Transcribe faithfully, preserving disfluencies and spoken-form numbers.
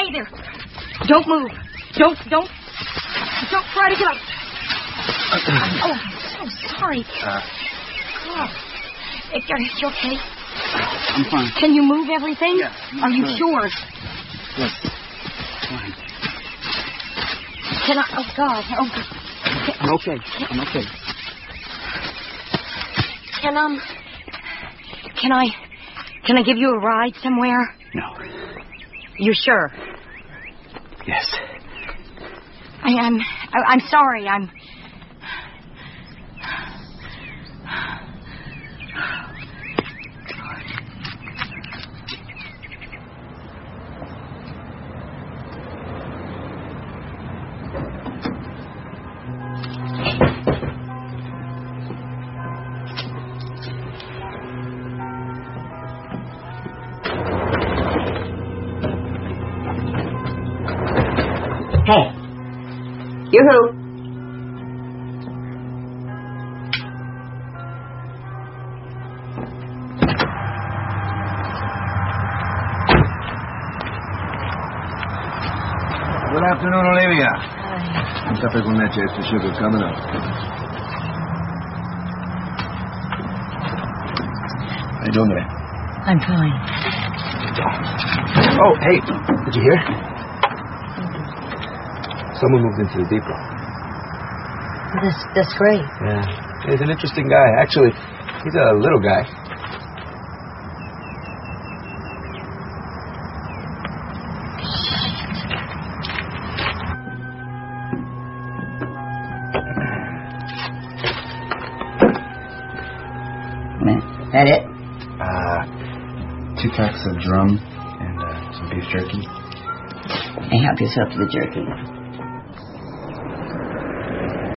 Stay there. Don't move. Don't, don't, don't try to get up. Oh, I'm so sorry. Uh, God. Are you okay? I'm fine. Can you move everything? Yeah. Are you sure. sure? Yes. Fine. Can I? Oh, God. Oh, God. I'm okay. I'm okay. Can, um... Can I... Can I give you a ride somewhere? No. You sure? Yes. I am... I, I'm sorry. I'm... Hey. Yoo-hoo. Good afternoon, Olivia. Hi. Un caffè con leche, extra sugar coming up. How you doing today? I'm fine. Oh, hey, did you hear? Someone moved into the depot. That's, that's great. Yeah. He's an interesting guy. Actually, he's a little guy. Is that it? Uh, two packs of drum and uh, some beef jerky. Hey, help yourself to the jerky.